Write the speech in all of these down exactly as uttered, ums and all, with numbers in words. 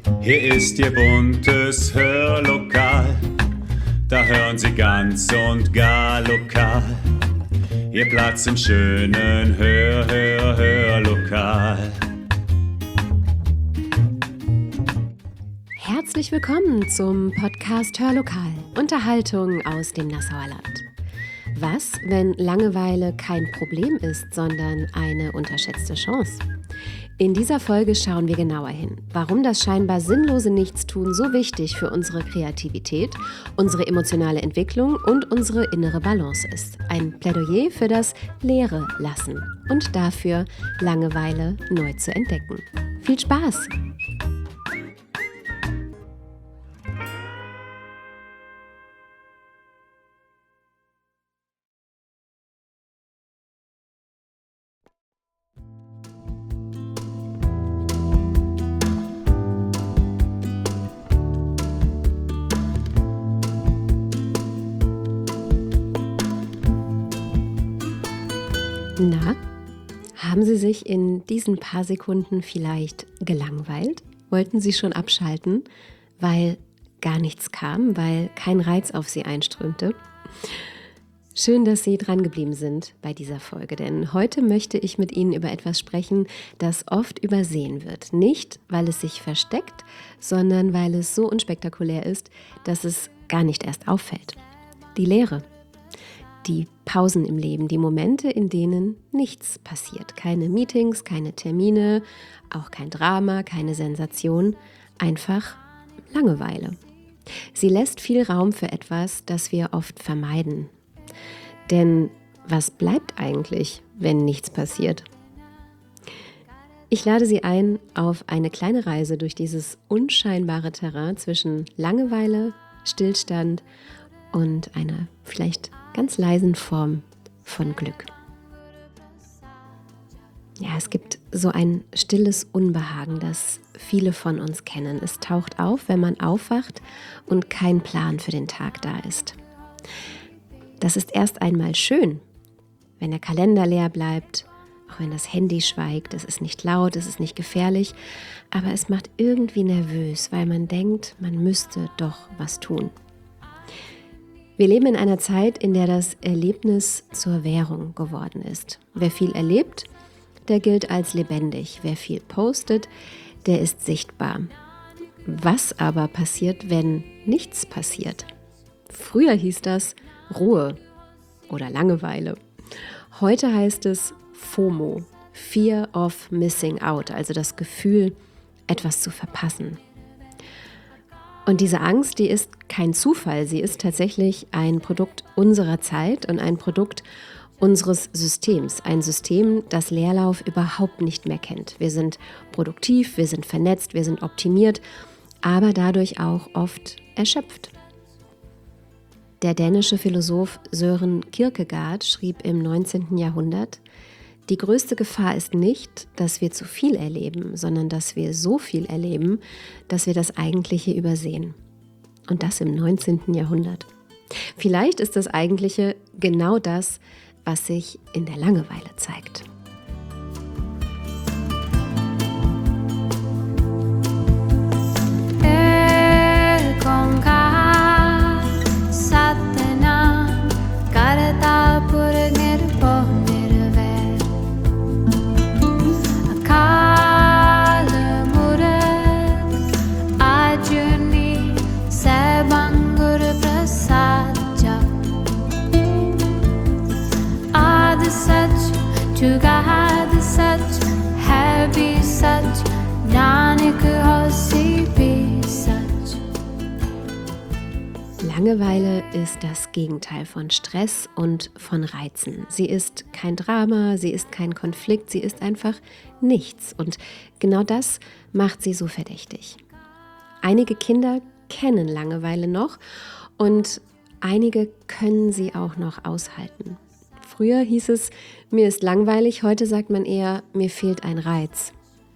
Hier ist Ihr buntes Hörlokal, da hören Sie ganz und gar lokal. Ihr Platz im schönen Hör, Hör, Hörlokal. Herzlich willkommen zum Podcast Hörlokal, Unterhaltung aus dem Nassauer Land. Was, wenn Langeweile kein Problem ist, sondern eine unterschätzte Chance? In dieser Folge schauen wir genauer hin, warum das scheinbar sinnlose Nichtstun so wichtig für unsere Kreativität, unsere emotionale Entwicklung und unsere innere Balance ist. Ein Plädoyer für das Leere lassen und dafür, Langeweile neu zu entdecken. Viel Spaß! Na, haben Sie sich in diesen paar Sekunden vielleicht gelangweilt? Wollten Sie schon abschalten, weil gar nichts kam, weil kein Reiz auf Sie einströmte? Schön, dass Sie dran geblieben sind bei dieser Folge, denn heute möchte ich mit Ihnen über etwas sprechen, das oft übersehen wird. Nicht, weil es sich versteckt, sondern weil es so unspektakulär ist, dass es gar nicht erst auffällt. Die Leere. Die Pausen im Leben, die Momente, in denen nichts passiert. Keine Meetings, keine Termine, auch kein Drama, keine Sensation, einfach Langeweile. Sie lässt viel Raum für etwas, das wir oft vermeiden. Denn was bleibt eigentlich, wenn nichts passiert? Ich lade Sie ein auf eine kleine Reise durch dieses unscheinbare Terrain zwischen Langeweile, Stillstand und einer vielleicht ganz leisen Form von Glück. Ja, es gibt so ein stilles Unbehagen, das viele von uns kennen. Es taucht auf, wenn man aufwacht und kein Plan für den Tag da ist. Das ist erst einmal schön, wenn der Kalender leer bleibt, auch wenn das Handy schweigt. Es ist nicht laut, es ist nicht gefährlich, aber es macht irgendwie nervös, weil man denkt, man müsste doch was tun. Wir leben in einer Zeit, in der das Erlebnis zur Währung geworden ist. Wer viel erlebt, der gilt als lebendig. Wer viel postet, der ist sichtbar. Was aber passiert, wenn nichts passiert? Früher hieß das Ruhe oder Langeweile. Heute heißt es FOMO, Fear of Missing Out, also das Gefühl, etwas zu verpassen. Und diese Angst, die ist kein Zufall, sie ist tatsächlich ein Produkt unserer Zeit und ein Produkt unseres Systems. Ein System, das Leerlauf überhaupt nicht mehr kennt. Wir sind produktiv, wir sind vernetzt, wir sind optimiert, aber dadurch auch oft erschöpft. Der dänische Philosoph Søren Kierkegaard schrieb im neunzehnten Jahrhundert: Die größte Gefahr ist nicht, dass wir zu viel erleben, sondern dass wir so viel erleben, dass wir das Eigentliche übersehen. Und das im neunzehnten Jahrhundert. Vielleicht ist das Eigentliche genau das, was sich in der Langeweile zeigt. Langeweile ist das Gegenteil von Stress und von Reizen. Sie ist kein Drama, sie ist kein Konflikt, sie ist einfach nichts. Und genau das macht sie so verdächtig. Einige Kinder kennen Langeweile noch und einige können sie auch noch aushalten. Früher hieß es, mir ist langweilig, heute sagt man eher, mir fehlt ein Reiz.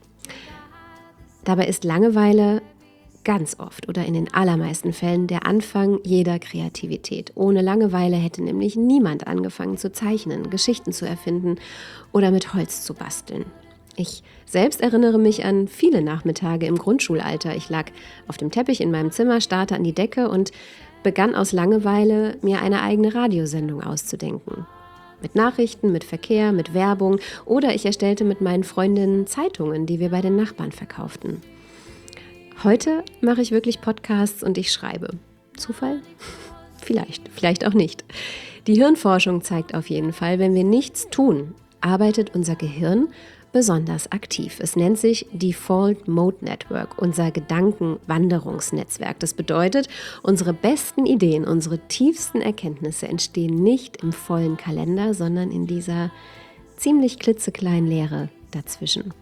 Dabei ist Langeweile ganz oft oder in den allermeisten Fällen der Anfang jeder Kreativität. Ohne Langeweile hätte nämlich niemand angefangen zu zeichnen, Geschichten zu erfinden oder mit Holz zu basteln. Ich selbst erinnere mich an viele Nachmittage im Grundschulalter. Ich lag auf dem Teppich in meinem Zimmer, starrte an die Decke und begann aus Langeweile, mir eine eigene Radiosendung auszudenken. Mit Nachrichten, mit Verkehr, mit Werbung oder ich erstellte mit meinen Freundinnen Zeitungen, die wir bei den Nachbarn verkauften. Heute mache ich wirklich Podcasts und ich schreibe. Zufall? Vielleicht, vielleicht auch nicht. Die Hirnforschung zeigt auf jeden Fall, wenn wir nichts tun, arbeitet unser Gehirn besonders aktiv. Es nennt sich Default Mode Network, unser Gedankenwanderungsnetzwerk. Das bedeutet, unsere besten Ideen, unsere tiefsten Erkenntnisse entstehen nicht im vollen Kalender, sondern in dieser ziemlich klitzekleinen Leere dazwischen.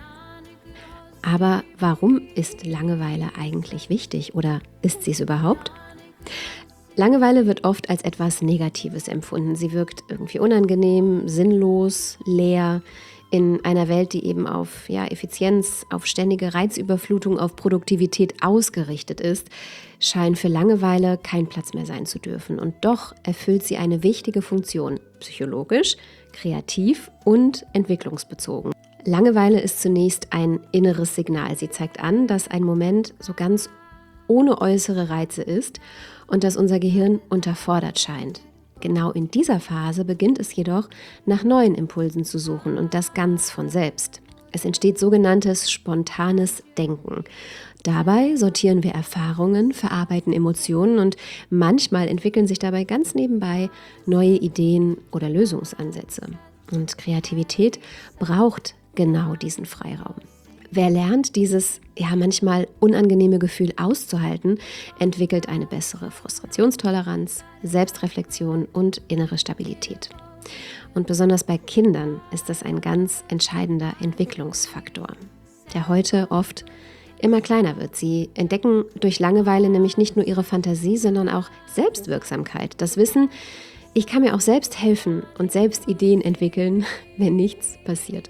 Aber warum ist Langeweile eigentlich wichtig oder ist sie es überhaupt? Langeweile wird oft als etwas Negatives empfunden. Sie wirkt irgendwie unangenehm, sinnlos, leer. In einer Welt, die eben auf ja, Effizienz, auf ständige Reizüberflutung, auf Produktivität ausgerichtet ist, scheint für Langeweile kein Platz mehr sein zu dürfen. Und doch erfüllt sie eine wichtige Funktion, psychologisch, kreativ und entwicklungsbezogen. Langeweile ist zunächst ein inneres Signal. Sie zeigt an, dass ein Moment so ganz ohne äußere Reize ist und dass unser Gehirn unterfordert scheint. Genau in dieser Phase beginnt es jedoch, nach neuen Impulsen zu suchen und das ganz von selbst. Es entsteht sogenanntes spontanes Denken. Dabei sortieren wir Erfahrungen, verarbeiten Emotionen und manchmal entwickeln sich dabei ganz nebenbei neue Ideen oder Lösungsansätze. Und Kreativität braucht genau diesen Freiraum. Wer lernt, dieses ja manchmal unangenehme Gefühl auszuhalten, entwickelt eine bessere Frustrationstoleranz, Selbstreflexion und innere Stabilität. Und besonders bei Kindern ist das ein ganz entscheidender Entwicklungsfaktor, der heute oft immer kleiner wird. Sie entdecken durch Langeweile nämlich nicht nur ihre Fantasie, sondern auch Selbstwirksamkeit. Das Wissen, ich kann mir auch selbst helfen und selbst Ideen entwickeln, wenn nichts passiert.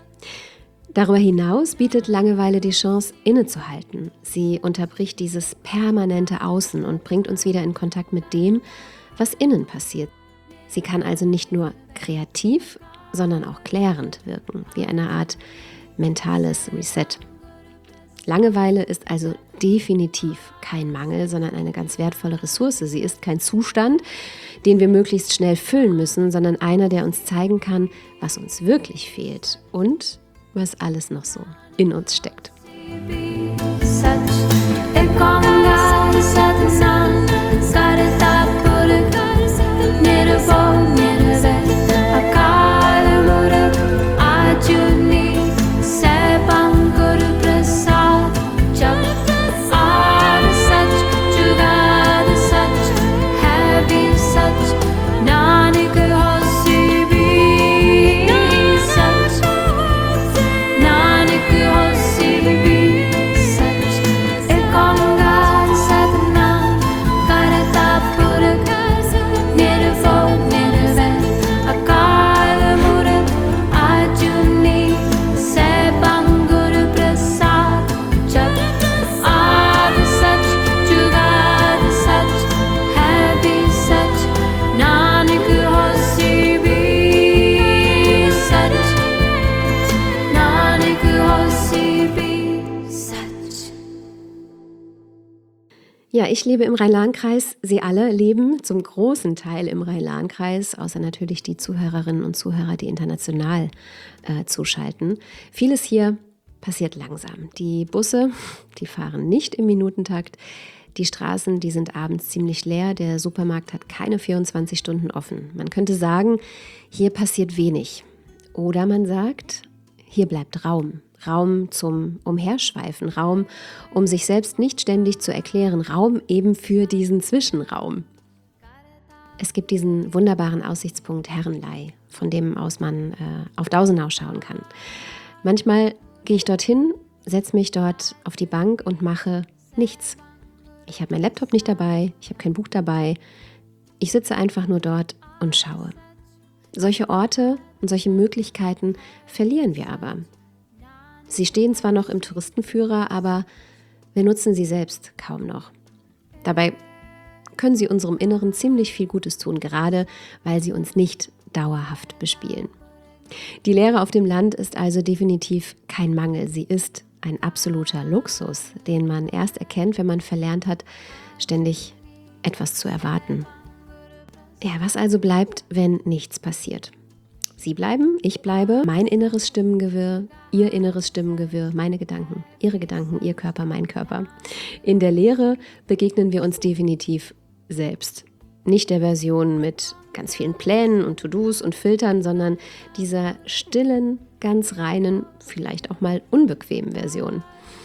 Darüber hinaus bietet Langeweile die Chance, innezuhalten. Sie unterbricht dieses permanente Außen und bringt uns wieder in Kontakt mit dem, was innen passiert. Sie kann also nicht nur kreativ, sondern auch klärend wirken, wie eine Art mentales Reset. Langeweile ist also definitiv kein Mangel, sondern eine ganz wertvolle Ressource. Sie ist kein Zustand, den wir möglichst schnell füllen müssen, sondern einer, der uns zeigen kann, was uns wirklich fehlt und was alles noch so in uns steckt. Ja, ich lebe im Rhein-Lahn-Kreis. Sie alle leben zum großen Teil im Rhein-Lahn-Kreis, außer natürlich die Zuhörerinnen und Zuhörer, die international äh, zuschalten. Vieles hier passiert langsam. Die Busse, die fahren nicht im Minutentakt. Die Straßen, die sind abends ziemlich leer. Der Supermarkt hat keine vierundzwanzig Stunden offen. Man könnte sagen, hier passiert wenig. Oder man sagt, hier bleibt Raum. Raum zum Umherschweifen, Raum, um sich selbst nicht ständig zu erklären, Raum eben für diesen Zwischenraum. Es gibt diesen wunderbaren Aussichtspunkt Herrenlei, von dem aus man äh, auf Dausenau schauen kann. Manchmal gehe ich dorthin, setze mich dort auf die Bank und mache nichts. Ich habe meinen Laptop nicht dabei, ich habe kein Buch dabei. Ich sitze einfach nur dort und schaue. Solche Orte und solche Möglichkeiten verlieren wir aber. Sie stehen zwar noch im Touristenführer, aber wir nutzen sie selbst kaum noch. Dabei können sie unserem Inneren ziemlich viel Gutes tun, gerade weil sie uns nicht dauerhaft bespielen. Die Leere auf dem Land ist also definitiv kein Mangel. Sie ist ein absoluter Luxus, den man erst erkennt, wenn man verlernt hat, ständig etwas zu erwarten. Ja, was also bleibt, wenn nichts passiert? Sie bleiben, ich bleibe, mein inneres Stimmengewirr, Ihr inneres Stimmengewirr, meine Gedanken, Ihre Gedanken, Ihr Körper, mein Körper. In der Leere begegnen wir uns definitiv selbst. Nicht der Version mit ganz vielen Plänen und To-Dos und Filtern, sondern dieser stillen, ganz reinen, vielleicht auch mal unbequemen Version.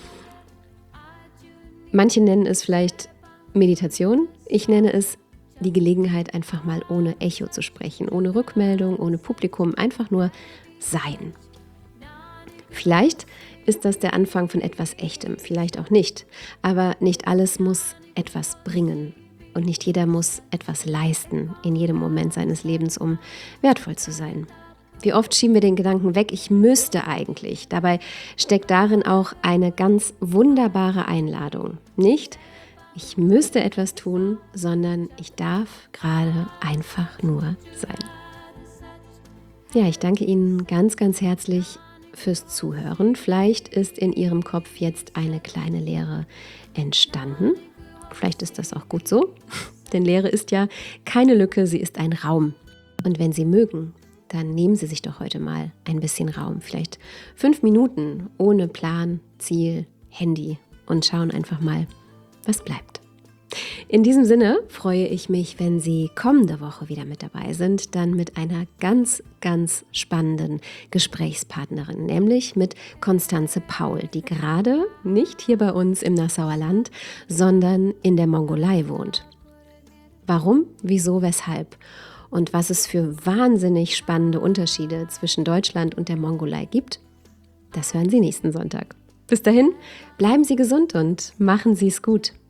Manche nennen es vielleicht Meditation, ich nenne es die Gelegenheit, einfach mal ohne Echo zu sprechen, ohne Rückmeldung, ohne Publikum, einfach nur sein. Vielleicht ist das der Anfang von etwas Echtem, vielleicht auch nicht, aber nicht alles muss etwas bringen und nicht jeder muss etwas leisten in jedem Moment seines Lebens, um wertvoll zu sein. Wie oft schieben wir den Gedanken weg, ich müsste eigentlich. Dabei steckt darin auch eine ganz wunderbare Einladung. Nicht, ich müsste etwas tun, sondern ich darf gerade einfach nur sein. Ja, ich danke Ihnen ganz, ganz herzlich fürs Zuhören. Vielleicht ist in Ihrem Kopf jetzt eine kleine Leere entstanden. Vielleicht ist das auch gut so, denn Leere ist ja keine Lücke, sie ist ein Raum. Und wenn Sie mögen, dann nehmen Sie sich doch heute mal ein bisschen Raum. Vielleicht fünf Minuten ohne Plan, Ziel, Handy und schauen einfach mal, was bleibt. In diesem Sinne freue ich mich, wenn Sie kommende Woche wieder mit dabei sind, dann mit einer ganz, ganz spannenden Gesprächspartnerin, nämlich mit Constanze Paul, die gerade nicht hier bei uns im Nassauer Land, sondern in der Mongolei wohnt. Warum, wieso, weshalb und was es für wahnsinnig spannende Unterschiede zwischen Deutschland und der Mongolei gibt, das hören Sie nächsten Sonntag. Bis dahin, bleiben Sie gesund und machen Sie es gut.